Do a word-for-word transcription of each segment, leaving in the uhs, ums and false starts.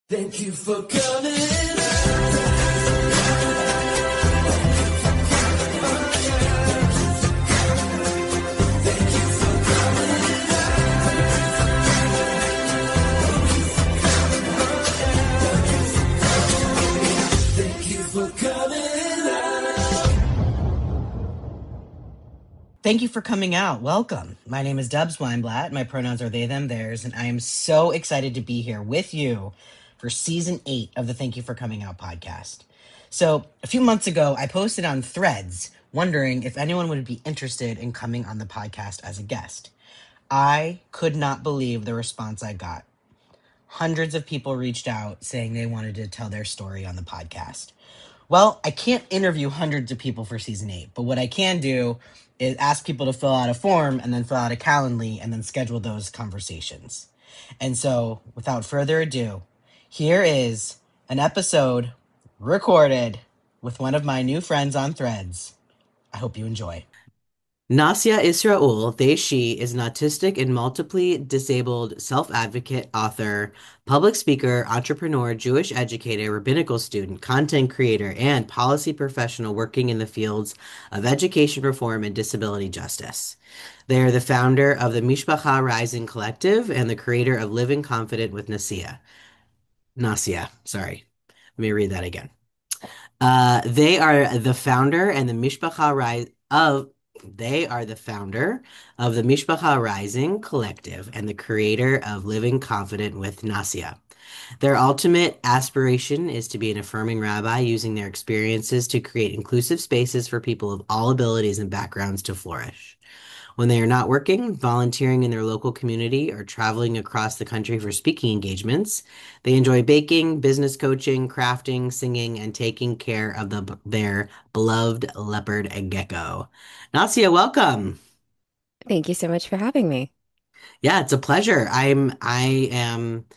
Thank you for coming. Thank you for coming Thank you for coming out. Welcome. My name is Dubs Weinblatt. My pronouns are they, them, theirs, and I am so excited to be here with you for season eight of the Thank You for Coming Out podcast. So, a few months ago, I posted on Threads wondering if anyone would be interested in coming on the podcast as a guest. I could not believe the response I got. Hundreds of people reached out saying they wanted to tell their story on the podcast. Well, I can't interview hundreds of people for season eight, but what I can do is ask people to fill out a form and then fill out a Calendly and then schedule those conversations. And so, without further ado, here is an episode recorded with one of my new friends on Threads. I hope you enjoy. Nasia Israel, they, she, is an autistic and multiply disabled self-advocate, author, public speaker, entrepreneur, Jewish educator, rabbinical student, content creator, and policy professional working in the fields of education reform and disability justice. They are the founder of the Mishpacha Rising Collective and the creator of Living Confident with Nasia. Nasia, sorry. Let me read that again. Uh, they are the founder and the Mishpacha Rise of they are the founder of the Mishpacha Rising Collective and the creator of Living Confident with Nasia. Their ultimate aspiration is to be an affirming rabbi using their experiences to create inclusive spaces for people of all abilities and backgrounds to flourish. When they are not working, volunteering in their local community, or traveling across the country for speaking engagements, they enjoy baking, business coaching, crafting, singing, and taking care of the, their beloved leopard gecko. Nasia, welcome. Thank you so much for having me. Yeah, it's a pleasure. I'm I am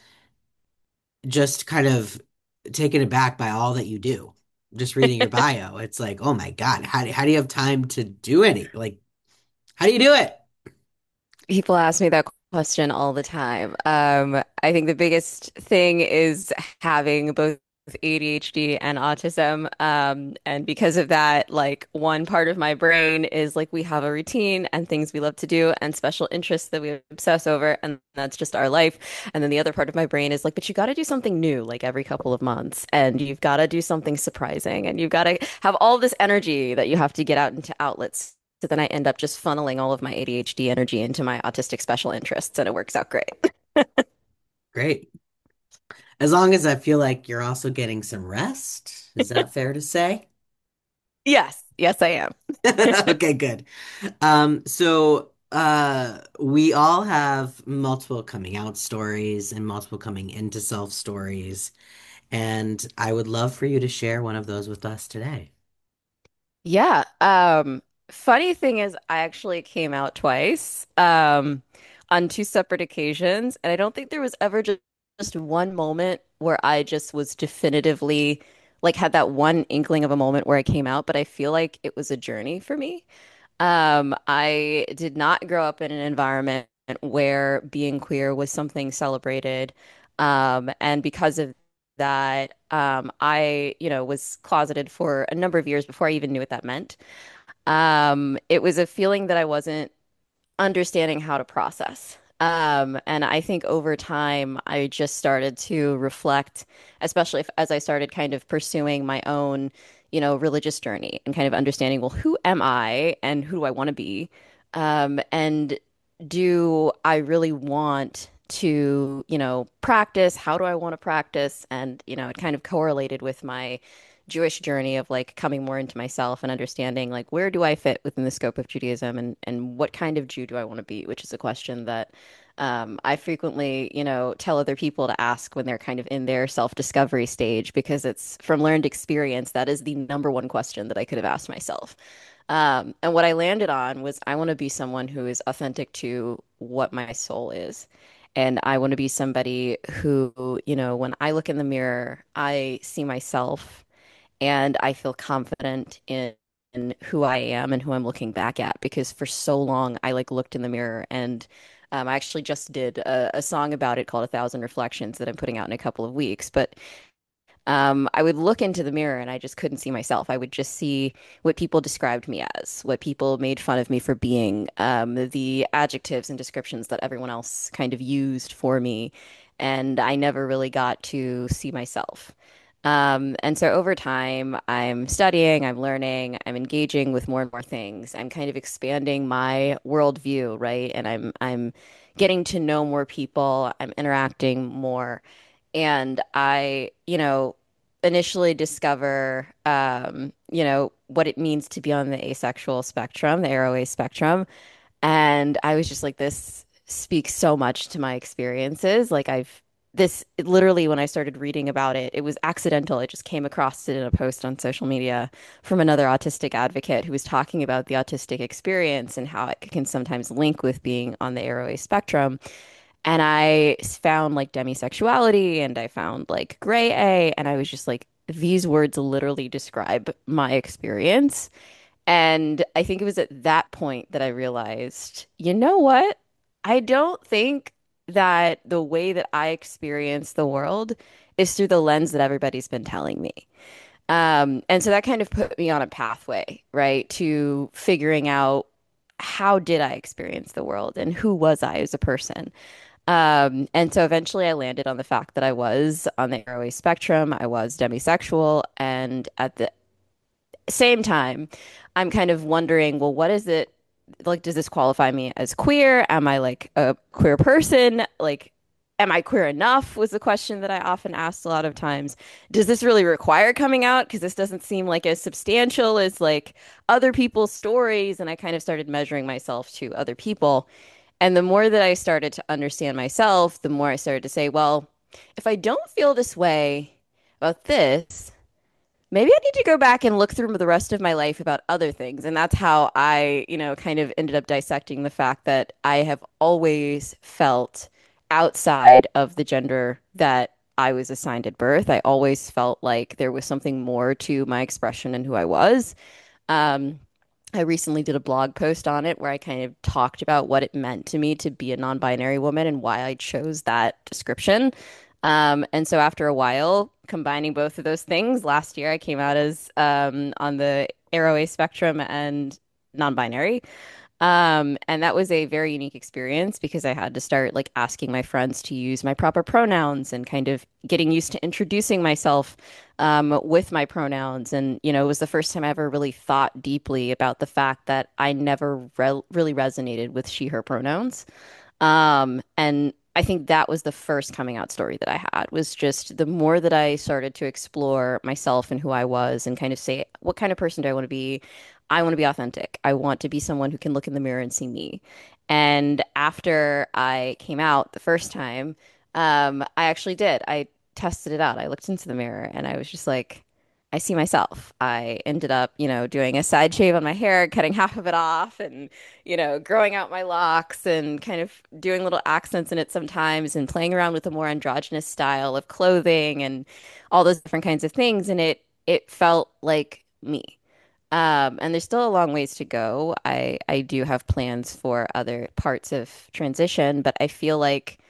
just kind of taken aback by all that you do. Just reading your bio, it's like, oh my God, how do, how do you have time to do any? Like, how do you do it? People ask me that question all the time. Um, I think the biggest thing is having both A D H D and autism. Um, and because of that, like one part of my brain is like we have a routine and things we love to do and special interests that we obsess over, and that's just our life. And then the other part of my brain is like, but you got to do something new like every couple of months, and you've got to do something surprising, and you've got to have all this energy that you have to get out into outlets. So then I end up just funneling all of my A D H D energy into my autistic special interests, and it works out great. Great. As long as I feel like you're also getting some rest. Is that fair to say? Yes, yes, I am. Okay, good. Um, so uh we all have multiple coming out stories and multiple coming into self stories, and I would love for you to share one of those with us today. Yeah. Um, funny thing is, I actually came out twice, um, on two separate occasions, and I don't think there was ever just, just one moment where I just was definitively like had that one inkling of a moment where I came out, but I feel like it was a journey for me. Um, I did not grow up in an environment where being queer was something celebrated. Um, and because of that, um, I, you know, was closeted for a number of years before I even knew what that meant. Um, it was a feeling that I wasn't understanding how to process. Um, and I think over time, I just started to reflect, especially if, as I started kind of pursuing my own, you know, religious journey and kind of understanding, well, who am I and who do I want to be? Um, and do I really want to, you know, practice? How do I want to practice? And, you know, it kind of correlated with my Jewish journey of like coming more into myself and understanding like where do I fit within the scope of Judaism, and and what kind of Jew do I want to be, which is a question that um, I frequently, you know, tell other people to ask when they're kind of in their self-discovery stage, because it's from learned experience that is the number one question that I could have asked myself. Um, and what I landed on was I want to be someone who is authentic to what my soul is. And I want to be somebody who, you know, when I look in the mirror, I see myself and I feel confident in, in who I am and who I'm looking back at, because for so long I like looked in the mirror and Um, I actually just did a, a song about it called A Thousand Reflections that I'm putting out in a couple of weeks. But um, I would look into the mirror and I just couldn't see myself. I would just see what people described me as, what people made fun of me for being, um, the adjectives and descriptions that everyone else kind of used for me. And I never really got to see myself. Um, and so over time, I'm studying, I'm learning, I'm engaging with more and more things. I'm kind of expanding my worldview, right? And I'm I'm getting to know more people, I'm interacting more. And I, you know, initially discover, um, you know, what it means to be on the asexual spectrum, the Arrow A spectrum. And I was just like, this speaks so much to my experiences. Like, I've, this it literally, when I started reading about it, it was accidental. It just came across it in a post on social media from another autistic advocate who was talking about the autistic experience and how it can sometimes link with being on the Arrow A spectrum. And I found like demisexuality and I found like gray A, and I was just like, these words literally describe my experience. And I think it was at that point that I realized, you know what? I don't think that the way that I experience the world is through the lens that everybody's been telling me. Um, and so that kind of put me on a pathway, right, to figuring out how did I experience the world and who was I as a person. Um, and so eventually I landed on the fact that I was on the Arrow spectrum, I was demisexual, and at the same time, I'm kind of wondering, well, what is it like? Does this qualify me as queer? Am I like a queer person? Like, am I queer enough? Was the question that I often asked a lot of times. Does this really require coming out? Because this doesn't seem like as substantial as like other people's stories. And I kind of started measuring myself to other people. And the more that I started to understand myself, the more I started to say, well, if I don't feel this way about this, maybe I need to go back and look through the rest of my life about other things. And that's how I, you know, kind of ended up dissecting the fact that I have always felt outside of the gender that I was assigned at birth. I always felt like there was something more to my expression and who I was. Um, I recently did a blog post on it where I kind of talked about what it meant to me to be a non-binary woman and why I chose that description. Um, and so after a while, combining both of those things, last year I came out as um, on the Arrow A spectrum and non-binary. Um, and that was a very unique experience because I had to start like asking my friends to use my proper pronouns and kind of getting used to introducing myself um, with my pronouns. And, you know, it was the first time I ever really thought deeply about the fact that I never re really resonated with she, her pronouns. Um, and I think that was the first coming out story that I had was just the more that I started to explore myself and who I was and kind of say, what kind of person do I want to be? I want to be authentic. I want to be someone who can look in the mirror and see me. And after I came out the first time, um, I actually did. I tested it out. I looked into the mirror and I was just like, I see myself. I ended up, you know, doing a side shave on my hair, cutting half of it off and you know, growing out my locks and kind of doing little accents in it sometimes and playing around with a more androgynous style of clothing and all those different kinds of things. And it it felt like me. Um, and there's still a long ways to go. I I do have plans for other parts of transition, but I feel like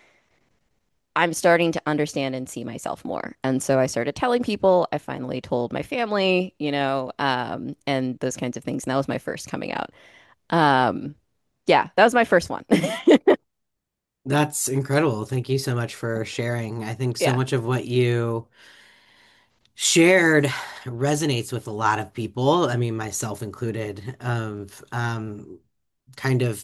I'm starting to understand and see myself more. And so I started telling people. I finally told my family, you know, um, and those kinds of things. And that was my first coming out. Um, yeah, that was my first one. That's incredible. Thank you so much for sharing. I think so Yeah. much of what you shared resonates with a lot of people. I mean, myself included, of um, kind of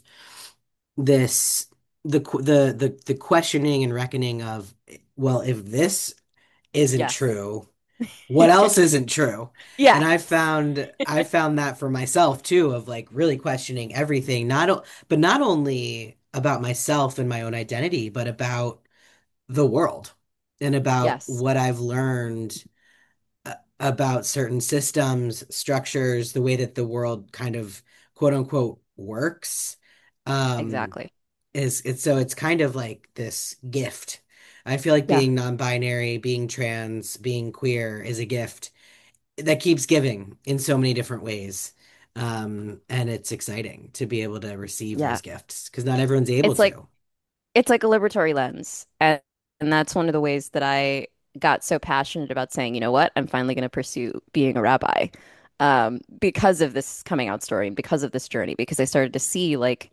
this the qu- the the the questioning and reckoning of, well, if this isn't Yes. true, what else isn't true? And I Yes. found I found that for myself too, of like really questioning everything, not o- but not only about myself and my own identity, but about the world and about Yes. what I've learned uh, about certain systems, structures, the way that the world kind of quote unquote works. Um, Exactly. is it's so it's kind of like this gift. I feel like Yeah. being non-binary, being trans, being queer is a gift that keeps giving in so many different ways. Um, and it's exciting to be able to receive Yeah. those gifts because not everyone's able It's like to. it's like a liberatory lens. And, and that's one of the ways that I got so passionate about saying, you know what, I'm finally going to pursue being a rabbi. Um, because of this coming out story and because of this journey, because I started to see like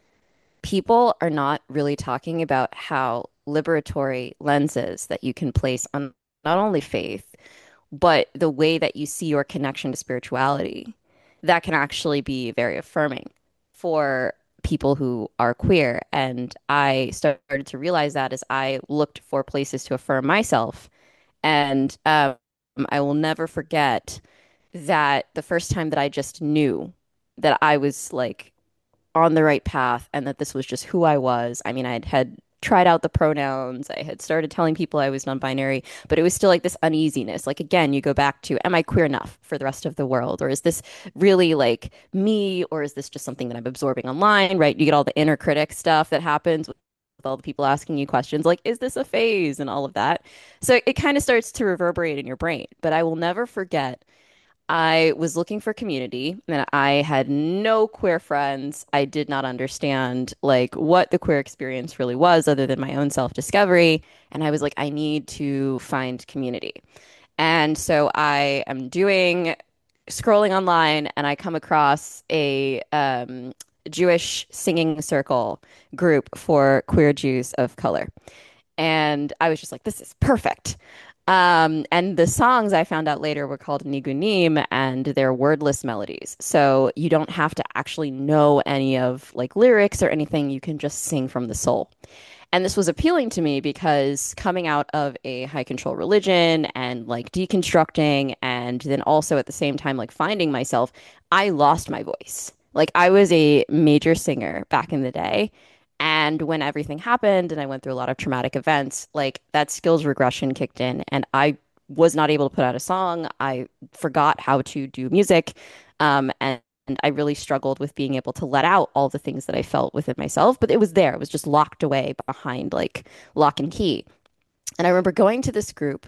people are not really talking about how liberatory lenses that you can place on not only faith, but the way that you see your connection to spirituality that can actually be very affirming for people who are queer. And I started to realize that as I looked for places to affirm myself. And um, I will never forget that the first time that I just knew that I was like on the right path and that this was just who I was. I mean, I had, had tried out the pronouns, I had started telling people I was non-binary, but it was still like this uneasiness. Like, again, you go back to, am I queer enough for the rest of the world? Or is this really like me? Or is this just something that I'm absorbing online, right? You get all the inner critic stuff that happens with all the people asking you questions like, is this a phase? And all of that. So it kind of starts to reverberate in your brain. But I will never forget I was looking for community and I had no queer friends. I did not understand like what the queer experience really was other than my own self-discovery. And I was like, I need to find community. And so I am doing scrolling online and I come across a um, Jewish singing circle group for queer Jews of color. And I was just like, this is perfect. Um, and the songs I found out later were called nigunim and they're wordless melodies. So you don't have to actually know any of like lyrics or anything. You can just sing from the soul. And this was appealing to me because coming out of a high control religion and like deconstructing and then also at the same time like finding myself, I lost my voice. Like I was a major singer back in the day. And when everything happened and I went through a lot of traumatic events, like that skills regression kicked in and I was not able to put out a song. I forgot how to do music. Um, and and I really struggled with being able to let out all the things that I felt within myself, but it was there. It was just locked away behind like lock and key. And I remember going to this group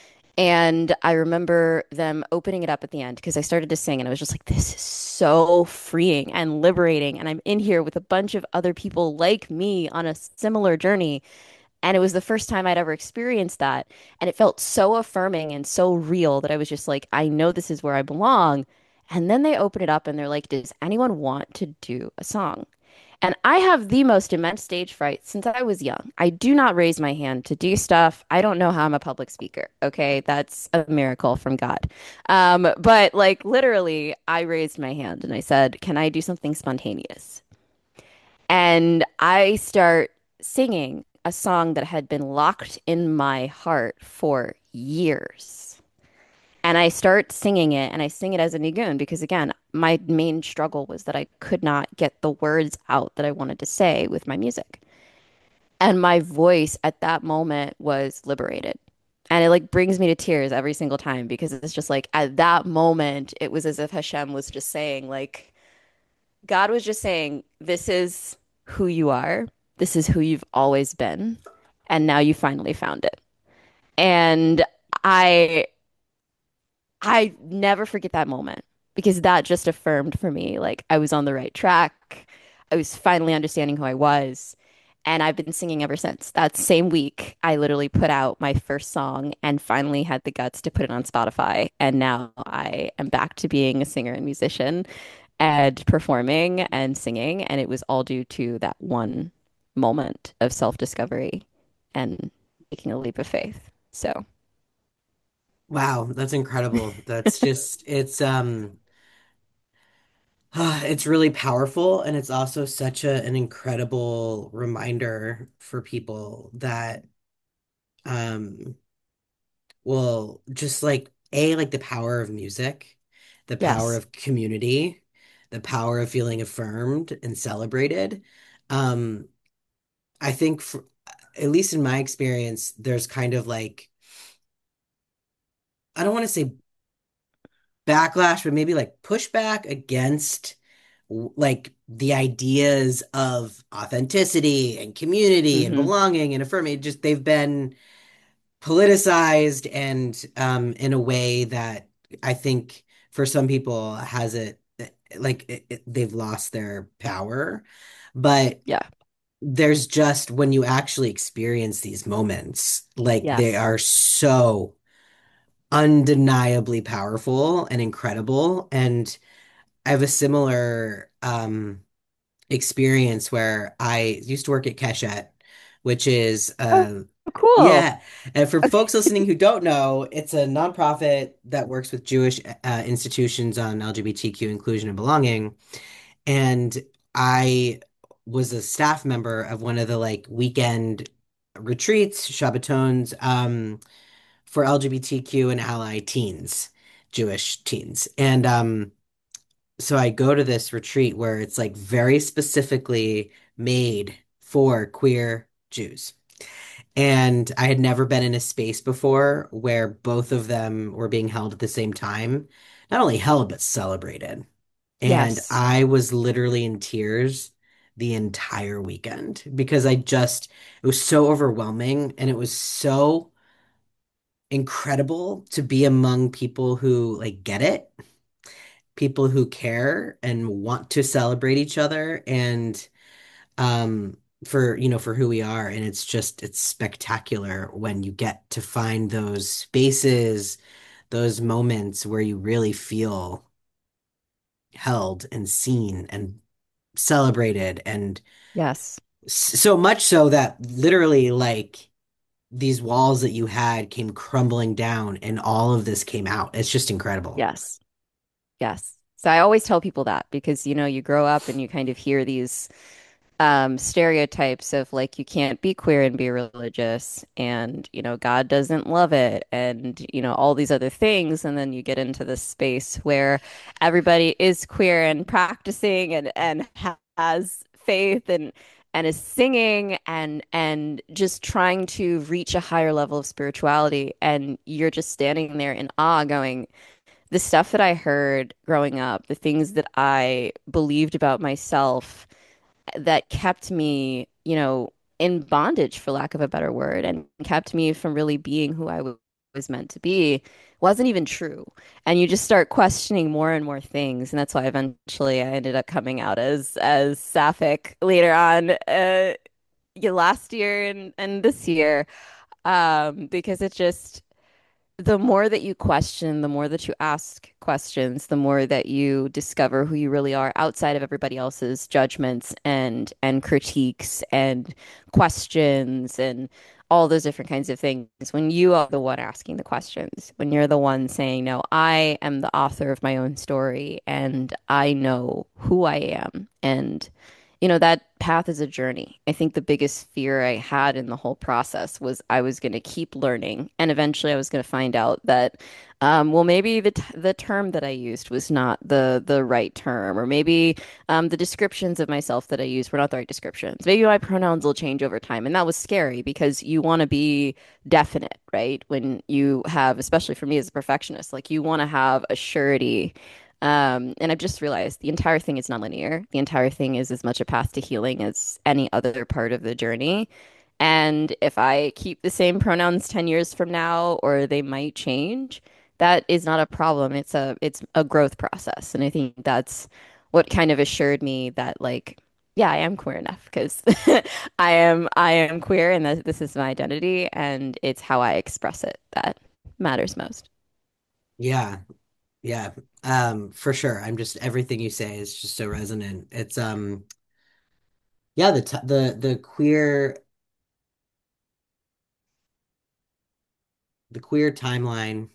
and I remember them opening it up at the end because I started to sing and I was just like, this is so freeing and liberating. And I'm in here with a bunch of other people like me on a similar journey. And it was the first time I'd ever experienced that. And it felt so affirming and so real that I was just like, I know this is where I belong. And then they open it up and they're like, does anyone want to do a song? And I have the most immense stage fright since I was young. I do not raise my hand to do stuff. I don't know how I'm a public speaker. Okay. That's a miracle from God. Um, but like literally, I raised my hand and I said, can I do something spontaneous? And I start singing a song that had been locked in my heart for years. And I start singing it and I sing it as a nigun because again, my main struggle was that I could not get the words out that I wanted to say with my music. And my voice at that moment was liberated. And it like brings me to tears every single time because it's just like at that moment, it was as if Hashem was just saying, like, God was just saying, this is who you are. This is who you've always been. And now you finally found it. And I I never forget that moment because that just affirmed for me like I was on the right track. I was finally understanding who I was. And I've been singing ever since. That same week, I literally put out my first song and finally had the guts to put it on Spotify. And now I am back to being a singer and musician and performing and singing. And it was all due to that one moment of self-discovery and taking a leap of faith. So, Wow, that's incredible. That's just it's um it's really powerful and it's also such a, an incredible reminder for people that um well, just like A, like the power of music, the power yes. of community, the power of feeling affirmed and celebrated. Um, I think for, at least in my experience, there's kind of like, I don't want to say backlash, but maybe like pushback against w- like the ideas of authenticity and community and Hmm. belonging and affirming. Just they've been politicized and um, in a way that I think for some people has it like it, it- they've lost their power. But Yeah. there's just when you actually experience these moments, like they Yes. are so undeniably powerful and incredible. And I have a similar um experience where I used to work at Keshet, which is Oh, uh cool. yeah. And for folks listening who don't know, it's a nonprofit that works with Jewish uh, institutions on L G B T Q inclusion and belonging. And I was a staff member of one of the like weekend retreats, Shabbatons, um, for L G B T Q and ally teens, Jewish teens. And um, so I go to this retreat where it's like very specifically made for queer Jews. And I had never been in a space before where both of them were being held at the same time. Not only held, but celebrated. And Yes. I was literally in tears the entire weekend because I just, it was so overwhelming and it was so incredible to be among people who like get it, people who care and want to celebrate each other and um for you know for who we are. And it's just it's spectacular when you get to find those spaces, those moments where you really feel held and seen and celebrated and Yes. s- so much so that literally like these walls that you had came crumbling down and all of this came out. It's just incredible. Yes. Yes. So I always tell people that because, you know, you grow up and you kind of hear these um, stereotypes of like you can't be queer and be religious, and you know God doesn't love it, and you know all these other things, and then you get into this space where everybody is queer and practicing and and ha has faith and and is singing and and just trying to reach a higher level of spirituality, and you're just standing there in awe, going, the stuff that I heard growing up, the things that I believed about myself that kept me, you know, in bondage, for lack of a better word, and kept me from really being who I w was meant to be, wasn't even true. And you just start questioning more and more things, and that's why eventually I ended up coming out as as Sapphic later on, uh, yeah, last year and and this year, um, because it just the more that you question, the more that you ask questions, the more that you discover who you really are outside of everybody else's judgments and and critiques and questions and all those different kinds of things. When you are the one asking the questions, when you're the one saying, "No, I am the author of my own story and I know who I am." And you know, that path is a journey. I think the biggest fear I had in the whole process was I was going to keep learning, and eventually I was going to find out that, um, well, maybe the t the term that I used was not the the right term, or maybe um, the descriptions of myself that I used were not the right descriptions. Maybe my pronouns will change over time, and that was scary because you want to be definite, right? When you have, especially for me as a perfectionist, like you want to have a surety. Um, and I've just realized the entire thing is nonlinear. The entire thing is as much a path to healing as any other part of the journey. And if I keep the same pronouns ten years from now, or they might change, that is not a problem. It's a it's a growth process. And I think that's what kind of assured me that like, yeah, I am queer enough because I am I am queer and that this is my identity and it's how I express it that matters most. Yeah, yeah. Um, for sure. I'm just everything you say is just so resonant. It's um yeah, the t the the queer the queer timeline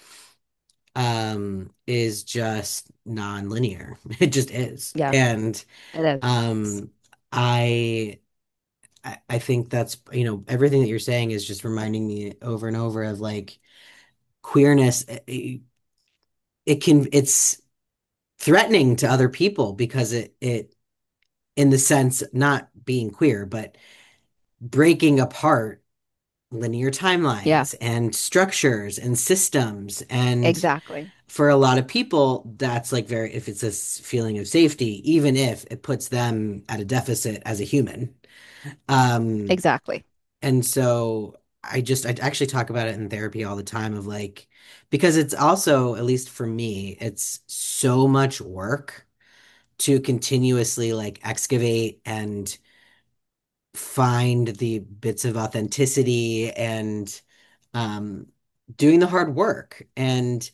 um is just non-linear. It just is. Yeah, And it is. um I I I think that's, you know, everything that you're saying is just reminding me over and over of like queerness. It, it can it's threatening to other people because it it in the sense not being queer, but breaking apart linear Yeah, timelines and structures and systems. And exactly. for a lot of people, that's like very, if it's a s- feeling of safety, even if it puts them at a deficit as a human. Um, Exactly. and so I just, I actually talk about it in therapy all the time of like, because it's also, at least for me, it's so much work to continuously like excavate and find the bits of authenticity and um, doing the hard work. And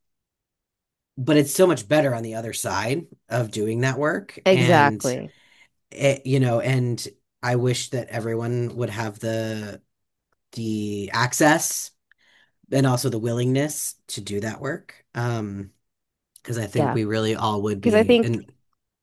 but it's so much better on the other side of doing that work. And Exactly. it, you know, and I wish that everyone would have the the access and also the willingness to do that work. Um, because I think Yeah. we really all would Because I be, think and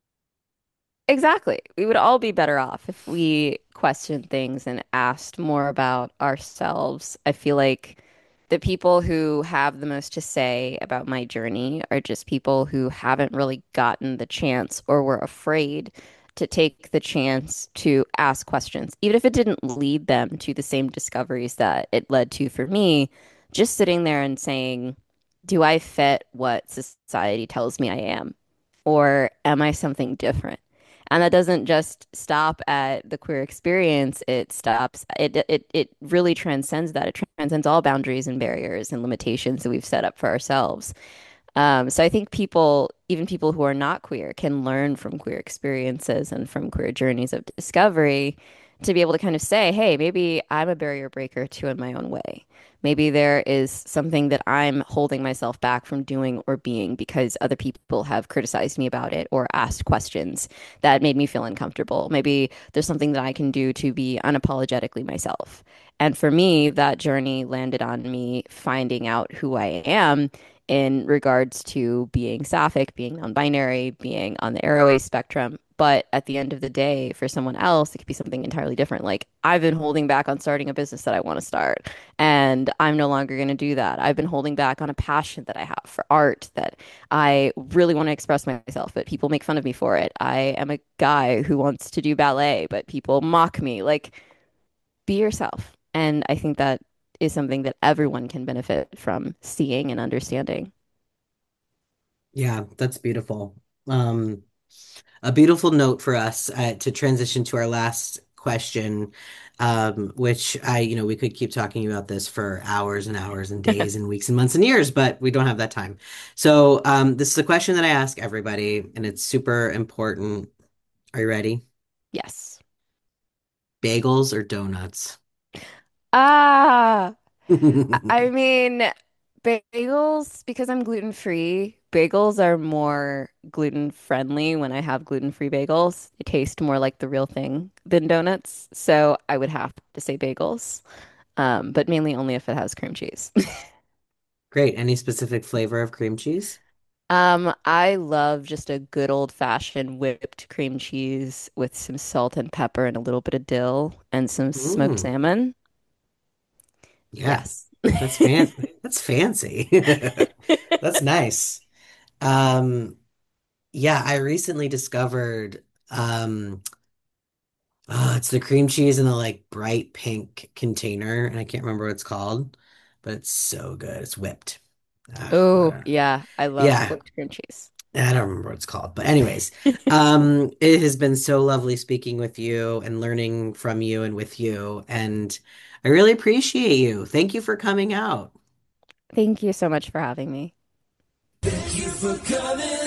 exactly. We would all be better off if we questioned things and asked more about ourselves. I feel like the people who have the most to say about my journey are just people who haven't really gotten the chance or were afraid to take the chance to ask questions, even if it didn't lead them to the same discoveries that it led to for me. Just sitting there and saying, do I fit what society tells me I am? Or am I something different? And that doesn't just stop at the queer experience. It stops, it, it, it really transcends that. It transcends all boundaries and barriers and limitations that we've set up for ourselves. Um, so I think people, even people who are not queer, can learn from queer experiences and from queer journeys of discovery to be able to kind of say, hey, maybe I'm a barrier breaker too in my own way. Maybe there is something that I'm holding myself back from doing or being because other people have criticized me about it or asked questions that made me feel uncomfortable. Maybe there's something that I can do to be unapologetically myself. And for me, that journey landed on me finding out who I am in regards to being sapphic, being non-binary, being on the Arrow spectrum. But at the end of the day, for someone else, it could be something entirely different. Like, I've been holding back on starting a business that I want to start, and I'm no longer going to do that. I've been holding back on a passion that I have for art that I really want to express myself, but people make fun of me for it. I am a guy who wants to do ballet, but people mock me. Like, be yourself. And I think that is something that everyone can benefit from seeing and understanding. yeah, that's beautiful. Um, a beautiful note for us uh, to transition to our last question, um, which I, you know, we could keep talking about this for hours and hours and days and weeks and months and years, but we don't have that time. So, um, this is a question that I ask everybody, and it's super important. Are you ready? Yes. Bagels or donuts? Ah, I mean, bagels, because I'm gluten free, bagels are more gluten friendly when I have gluten free bagels. They taste more like the real thing than donuts. So I would have to say bagels, um, but mainly only if it has cream cheese. Great. Any specific flavor of cream cheese? Um, I love just a good old fashioned whipped cream cheese with some salt and pepper and a little bit of dill and some smoked Mm, salmon. yeah, Yes. that's fan that's fancy. That's nice. Um, yeah, I recently discovered um oh, it's the cream cheese in the like bright pink container, and I can't remember what it's called, but it's so good. It's whipped. Ah, what Oh, a- yeah. I love yeah, whipped cream cheese. I don't remember what it's called. But anyways, um, it has been so lovely speaking with you and learning from you and with you, and I really appreciate you. Thank you for coming out. Thank you so much for having me. Thank you for coming